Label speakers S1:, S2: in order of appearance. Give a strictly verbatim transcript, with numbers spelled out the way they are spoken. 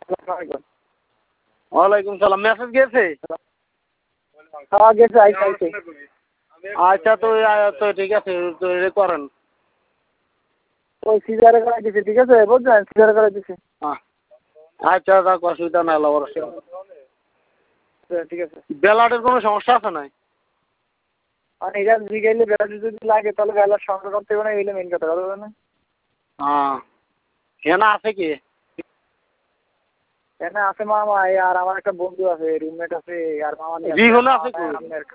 S1: ওয়ালাইকুম সালাম। মেসেজ গেছে?
S2: হ্যাঁ গেছে, আইছে আইছে।
S1: আচ্ছা তো তো ঠিক আছে, তো এ করেন।
S2: ওই সিজারে করে দিছে, ঠিক আছে বুঝছেন, সিজারে করে দিছে।
S1: হ্যাঁ আচ্ছা থাক, অসুবিধা নাই, আল্লাহ ভরসা।
S2: ঠিক আছে।
S1: ব্যালাটের কোনো সমস্যা আছে নাই?
S2: আর এটা জিগাইলে ব্যালাট যদি লাগে তাহলে ব্যালাট সংগ্রহ করতে হবে না, এইলে মেন কথা বলবে না।
S1: হ্যাঁ হেনা আছে কি?
S2: এখানে আছে মামা, আর আমার একটা বন্ধু আছে, রুমমেট আছে, আর মামা নিয়ে
S1: রিহনে আছে কি?